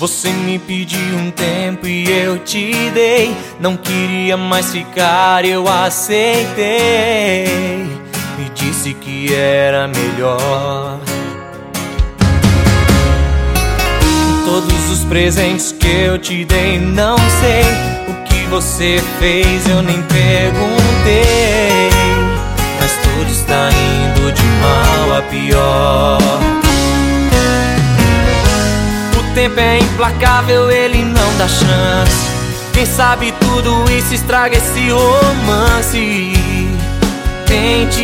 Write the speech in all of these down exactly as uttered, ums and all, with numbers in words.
Você me pediu um tempo e eu te dei. Não queria mais ficar, eu aceitei. Me disse que era melhor. Todos os presentes que eu te dei, não sei o que você fez, eu nem perguntei. Mas tudo está indo de mal a pior. O tempo é implacável, ele não dá chance. Quem sabe tudo isso estraga esse romance. Tente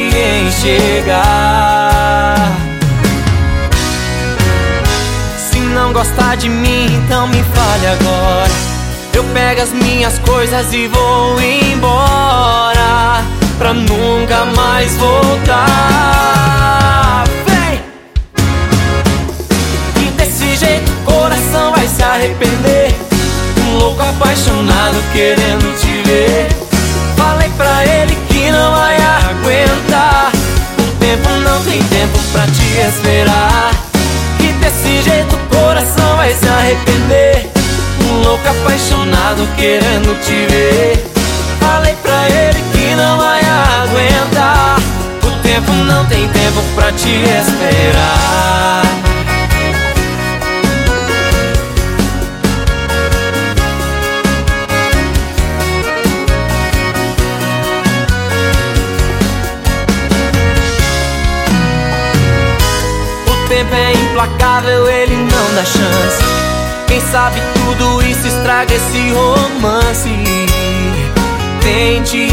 enxergar. Se não gostar de mim, então me fale agora. Eu pego as minhas coisas e vou embora, pra nunca mais voltar. Vem! E desse jeito o coração vai se arrepender. Um louco apaixonado querendo te ver. Falei pra ele que não vai aguentar. O tempo não tem tempo pra te esperar. E desse jeito o coração vai se arrepender. Um louco apaixonado querendo te ver. Falei pra ele que não vai aguentar. O tempo não tem tempo pra te esperar. O tempo é implacável, ele não dá chance. Quem sabe tudo isso estraga esse romance. Tente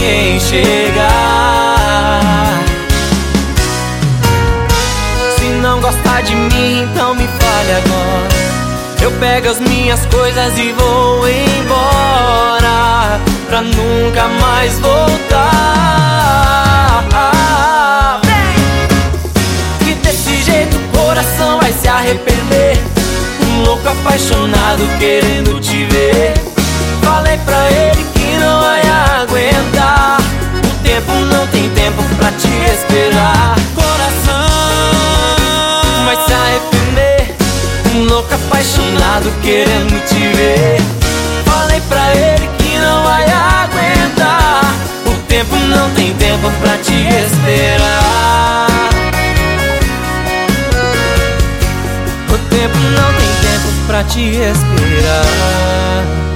enxergar. Se não gostar de mim, então me fale agora. Eu pego as minhas coisas e vou embora, pra nunca mais voltar. Vem! Que desse jeito o coração vai se arrepender. Um louco apaixonado querendo te ver. Falei pra ele que não vai aguentar. O tempo não tem tempo pra te esperar. Coração vai se arrepender. Um louco apaixonado querendo te ver. Falei pra ele que não vai aguentar. O tempo não tem tempo pra te esperar. O tempo não tem tempo pra te esperar.